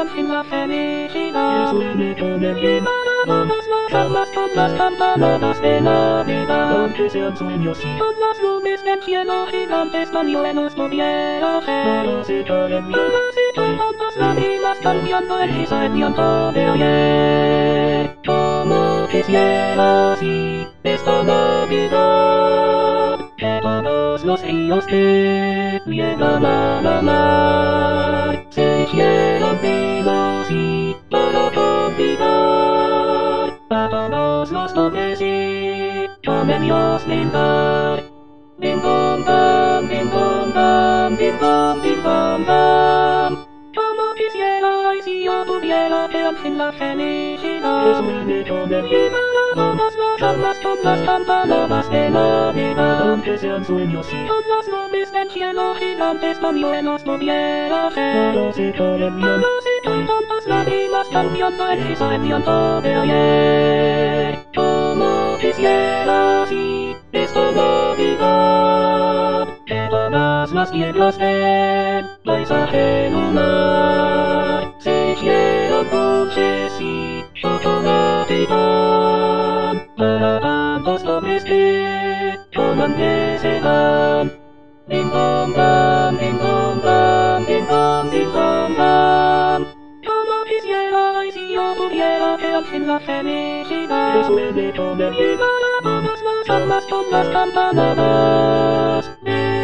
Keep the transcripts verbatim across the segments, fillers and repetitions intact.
en la felicidad. Es único de vida, vamos las almas con las campanadas de Navidad. Aunque sean sueños y con las nubes del cielo gigantes pañuelos pudiera ser. Pero se caen vidas y con todas las vidas cambiando el risa el tiempo de ayer. Como quisiera así esta Navidad, que todos los ríos que llegan a la mar se hicieron vivos y para convidar a todos los hombres y convenios brindar. Bim bom bam, bim bom bam, bim bom bim bom bam. Como quisiera y si yo pudiera que al fin la felicidad es un grito de vida. Vamos las almas con las campanadas de Navidad. Aunque sean sueños y con las nubes del cielo gigantes pañuelos pudiera ser. Pero si caen bien, si con tantas lágrimas cambiando el risa el tiempo de ayer. Como quisiera así esta Navidad, que todas las nieblas del paisaje lunar se hicieron dulces y chocolatitan para tantos hombres que con hambre se van. Bim bom bam, bim bom bam, bim bom bim bom bam. Como quisiera y si yo pudiera que al fin la felicidad es un grito de vida. Vamos las almas con las campanadas de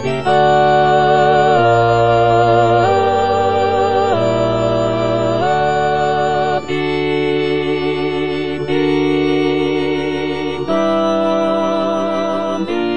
Navidad. Bim, bim, bom, bim.